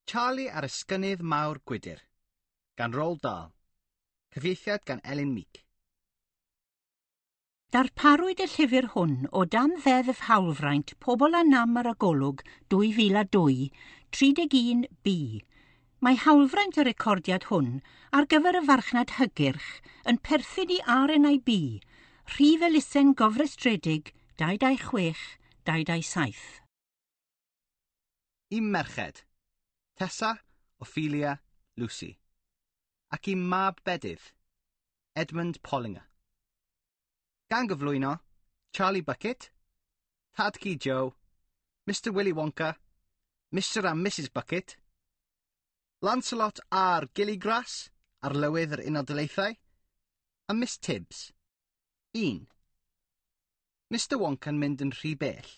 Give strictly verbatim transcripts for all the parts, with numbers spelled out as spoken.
Charlie ar ysgynydd mawr gwydr, gan Roald Dahl. Cyfieithiad gan Elin Meek. Darparwyd y llyfr hwn o dan ddeddf hawlfraint Pobl a Nam ar y Golwg dwy fil a dwy, tri deg un B. Mae hawlfraint y recordiad hwn ar gyfer y farchnad hygyrch yn perthyn i R N I B, Rhif Elusen Gofrestredig dau dau chwech dau dau saith. I merched, Tessa, Ophelia, Lucy. Ac i mab bedydd, Edmund Pollinger. Gan gyflwyno, Charlie Bucket, Tad Cu Joe, Mister Willy Wonka, Mister and Missus Bucket, Lancelot a'r Gilligrass ar lywydd yr Unol Daleithiau, a Miss Tibbs. un. Mister Wonka'n mynd yn rhy bell.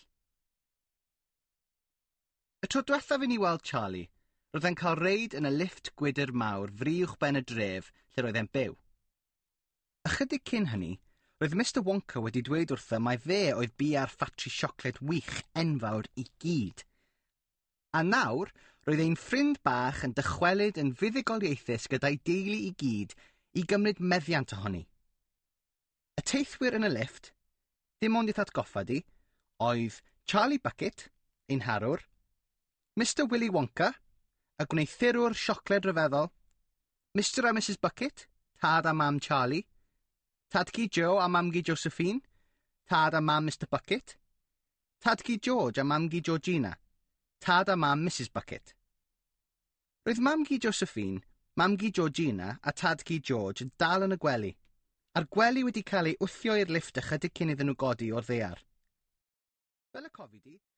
Y tro diwethaf i ni weld Charlie, roedd e'n cael reid yn y lifft gwydr mawr fri uwchben y dref lle roedd e'n byw. Ychydig cyn hynny, roedd Mister Wonka wedi dweud wrtho mai fe oedd bia'r ffatri siocled wych enfawr i gyd. A nawr, roedd ein ffrind bach yn dychwelyd yn fuddugoliaethus gyda'i deulu i gyd i gymryd meddiant ohoni. Y teithwyr yn y lifft, dim ond i'th atgoffa di, oedd Charlie Bucket, ein harwr, Mister Willy Wonka, y gwneithurwr siocled ryfeddol, Mister a Missus Bucket, tad a mam Charlie, Tad Cu Joe a mam Gu Josephine, tad a mam Mister Bucket, Tad Cu George a mam Gu Georgina, tad a mam Missus Bucket. Roedd mam Gu Josephine, mam Gu Georgina a tad Cu George yn dal yn y gwely, a'r gwely wedi cael ei wthio i'r lifft ychydig cyn iddyn nhw godi o'r ddaear. Fel y cofi di,